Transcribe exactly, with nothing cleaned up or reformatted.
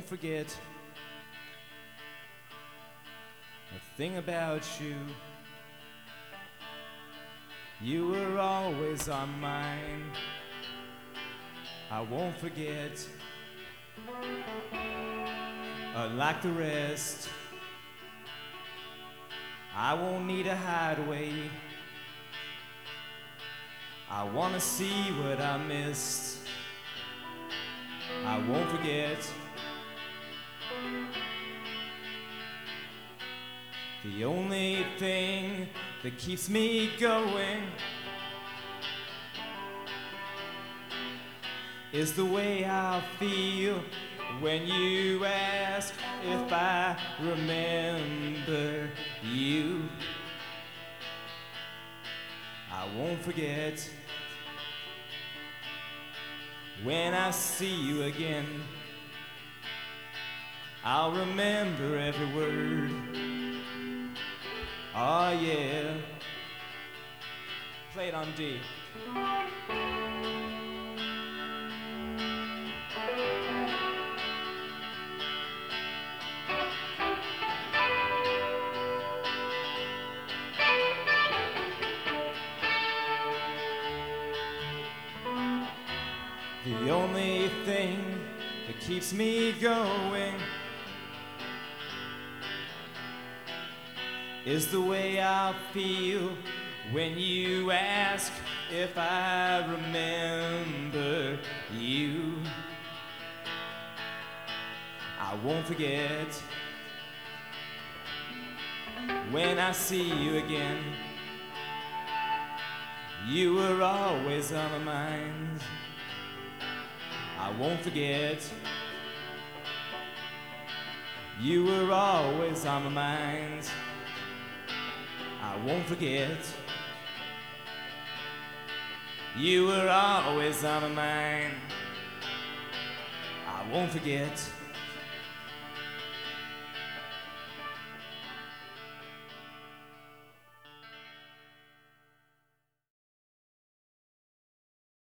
won't forget a thing about you. You were always on mine. I won't forget. Unlike the rest, I won't need a hideaway. I wanna see what I missed. I won't forget. The only thing that keeps me going is the way I feel when you ask if I remember you. I won't forget. When I see you again, I'll remember every word. Oh yeah. Play it on D. The only thing that keeps me going is the way I feel when you ask if I remember you. I won't forget. When I see you again, you were always on my mind. I won't forget. You were always on my mind. I won't forget. You were always on my mind. I won't forget.